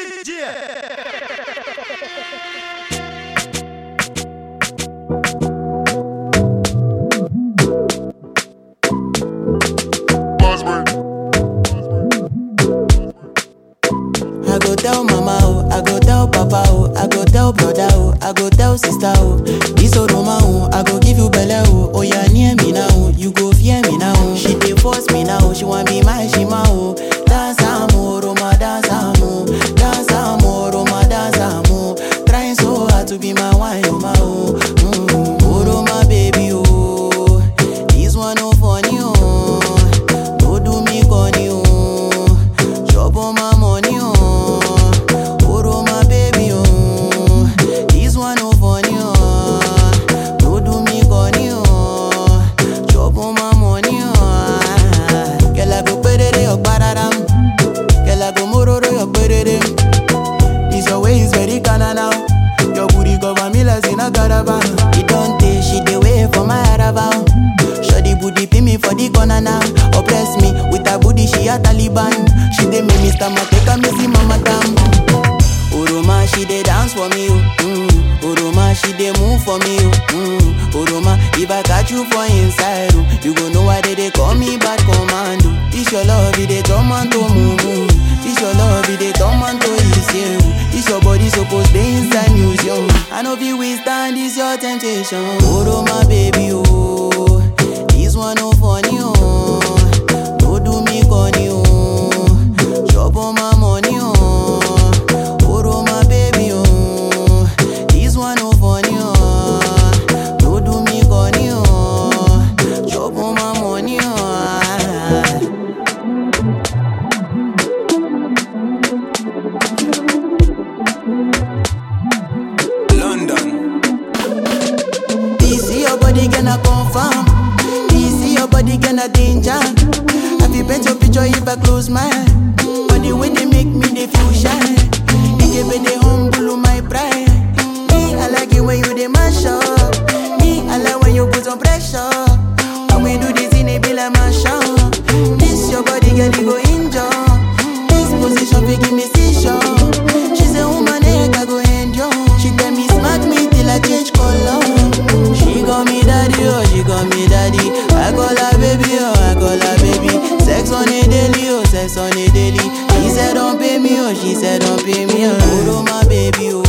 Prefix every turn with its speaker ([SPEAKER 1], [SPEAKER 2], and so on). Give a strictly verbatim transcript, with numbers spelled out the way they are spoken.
[SPEAKER 1] I go tell mama oh, I go tell papa oh, I go tell brother oh, I go tell sister oh. This Oroma oh, I go give you belle oh. Oh yeah, near me now, oh, you go fear me now. Oh. She dey force me now, she want be my shima oh. Dance amo, Oroma dance amo, dance amo, Oroma dance amo. Trying so hard to be my wine, Oroma oh. Mm, Oroma baby oh, this one no funny oh. Don't do me corny oh, chop on my money oh. It don't take, she dey wait for my arrival. Shawty booty pin me for the corner now. Oppress me with her booty, she a Taliban. She dey make me stomach take a messy mama damn. Oroma, she dey dance for me, oh. Mm. Oroma, she dey move for me, oh. Mm. Oroma, if I catch you for inside, oh, you gon' know why they dey call me bad commando. This your love, it dey turn man to mumu. This your love, it dey turn man to easy. This your body supposed be inside museum. I know if we stand this your temptation. Oroma baby oh, this one no funny oh. Don't do me corny oh, chop on my money oh. Oroma baby oh, this one no funny oh. Don't do me corny oh, chop on my money oh. Body gonna confirm. Easy, your body gonna danger. I feel paint your picture if I close my eye. But the way they make me, they feel shy. They give me the humble my pride. Me, I like it when you they mash up. Me, I like when you put some pressure. When we do this in a be like my show. This your body, girl, you go injure. This position, we give me seizure. She say, woman, I go endure. She tell me, smack me till I change color. She call me daddy, oh, she call me daddy. I call her baby, oh, I call her baby. Sex on a daily, oh, sex on a daily. She said don't pay me, oh, she said don't pay me, oh. Oroma baby, oh.